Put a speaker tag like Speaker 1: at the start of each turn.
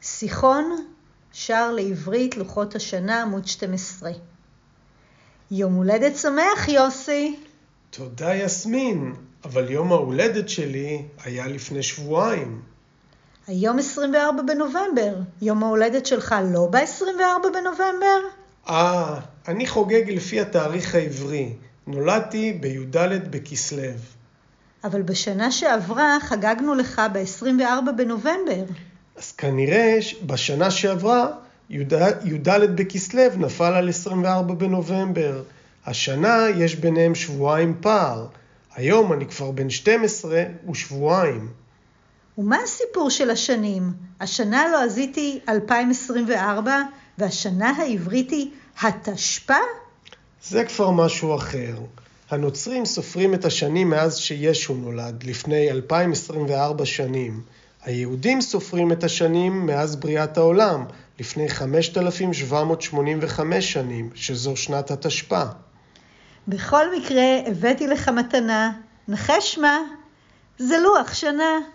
Speaker 1: שיחון, שער לעברית, לוחות השנה, עמוד 12. יום הולדת שמח, יוסי.
Speaker 2: תודה יסמין, אבל יום ההולדת שלי היה לפני שבועיים.
Speaker 1: היום 24 בנובמבר. יום ההולדת שלך לא ב-24 בנובמבר?
Speaker 2: אני חוגג לפי התאריך העברי. נולדתי בי"ד בכסלו.
Speaker 1: אבל בשנה שעברה חגגנו לך ב-24 בנובמבר.
Speaker 2: אז כנראה בשנה שעברה י"ד בכסלו נפל על 24 בנובמבר. השנה יש ביניהם שבועיים פער. היום אני כבר בן 12 ושבועיים.
Speaker 1: ומה הסיפור של השנים? השנה הלועזית היא 2024 והשנה העברית היא התשפ"א?
Speaker 2: זה כבר משהו אחר. הנוצרים סופרים את השנים מאז שישו נולד, לפני 2024 שנים. היהודים סופרים את השנים מאז בריאת העולם, לפני 5,785 שנים, שזו שנת התשפ"א.
Speaker 1: בכל מקרה הבאתי לך מתנה. נחש מה? זה לוח שנה.